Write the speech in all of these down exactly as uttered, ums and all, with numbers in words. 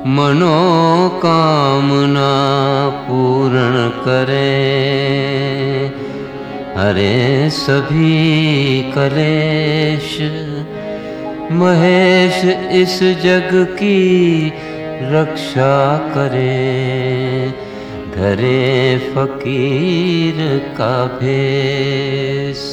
मनोकामना पूर्ण करे, हरे सभी कलेश। महेश इस जग की रक्षा करे, धरे फकीर का भेष।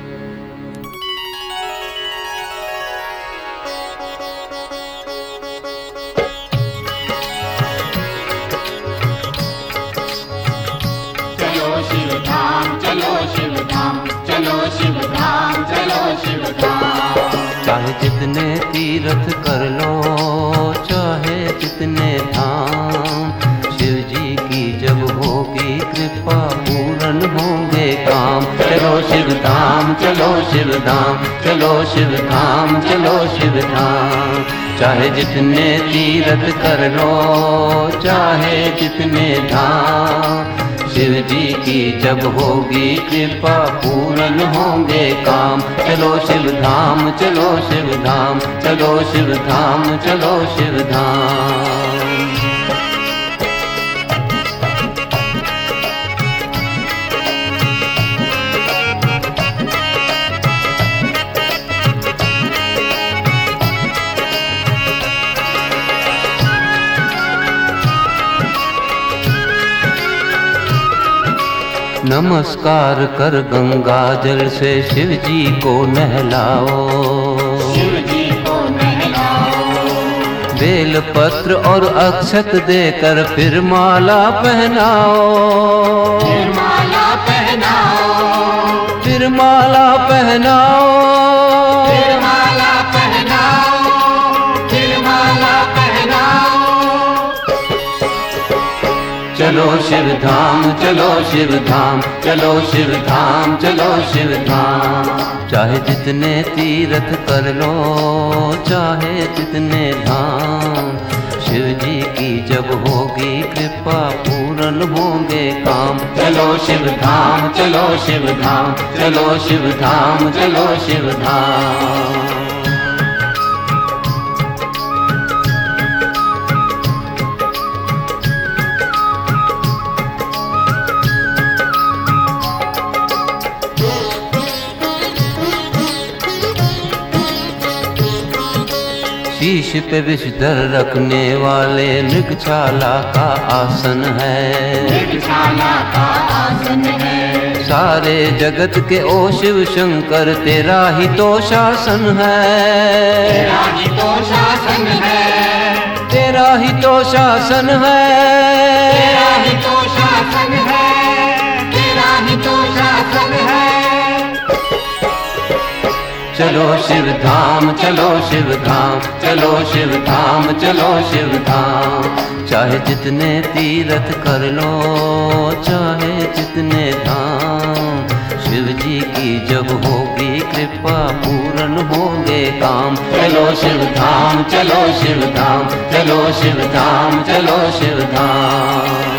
चलो शिव धाम, चलो शिव धाम, चलो शिव धाम, चलो शिव धाम। चाहे जितने तीर्थ कर लो, चाहे जितने धाम, शिव जी की जब होगी कृपा पूर्ण होंगे काम। चलो शिव धाम, चलो शिव धाम, चलो शिव धाम, चलो शिव धाम। चाहे जितने तीर्थ कर लो, चाहे जितने धाम, शिव जी की जब होगी कृपा पूर्ण होंगे काम। चलो शिव धाम, चलो शिव धाम, चलो शिव धाम, चलो शिव धाम। नमस्कार कर गंगा जल से शिव जी को नहलाओ, शिव जी को नहलाओ। बेल पत्र और अक्षत देकर फिर माला पहनाओ, फिर माला पहनाओ, फिर माला पहनाओ, फिर माला पहनाओ, फिर माला पहनाओ। चलो शिव धाम, चलो शिव धाम, चलो शिव धाम, चलो शिव धाम। चाहे जितने तीर्थ कर लो, चाहे जितने धाम, शिव जी की जब होगी कृपा पूर्ण होंगे काम। चलो शिव धाम, चलो शिव धाम, चलो शिव धाम, चलो शिव धाम। शीश पे विषधर रखने वाले मृगशाला का आसन है, मृगशाला का आसन है। सारे जगत के ओ शिव शंकर तेरा ही तो शासन है, तेरा ही तो शासन है, तेरा ही तो शासन है, तेरा ही तो शासन है, तेरा ही तो शासन है। चलो शिव धाम, चलो शिव धाम, चलो शिव धाम, चलो शिव धाम। चाहे जितने तीर्थ कर लो, चाहे जितने धाम, शिव जी की जब होगी कृपा पूर्ण होंगे काम। चलो शिव धाम, चलो शिव धाम, चलो शिव धाम, चलो शिव धाम।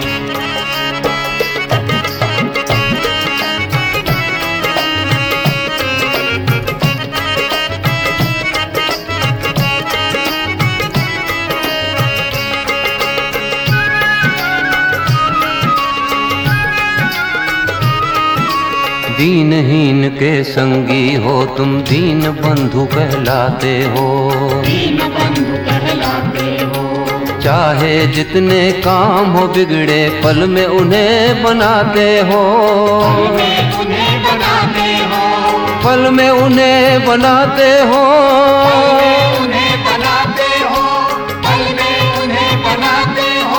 दीनहीन के संगी हो तुम, दीन बंधु कहलाते हो, दीन बंधु कहलाते हो। चाहे जितने काम हो बिगड़े पल में उन्हें बनाते हो, पल में उन्हें बनाते हो, पल में उन्हें बनाते हो, पल में उन्हें बनाते हो, पल में उन्हें बनाते हो।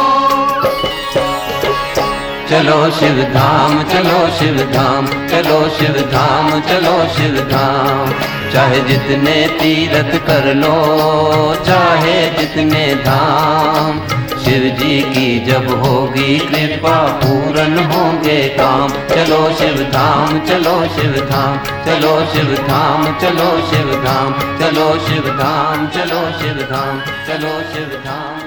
चलो शिव धाम, चलो शिव धाम, चलो शिव धाम, चलो शिव धाम। चाहे जितने तीर्थ कर लो, चाहे जितने धाम, शिव जी की जब होगी कृपा पूर्ण होंगे काम। चलो शिव धाम, चलो शिव धाम, चलो शिव धाम, चलो शिव धाम, चलो शिव धाम, चलो शिव धाम, चलो शिव धाम।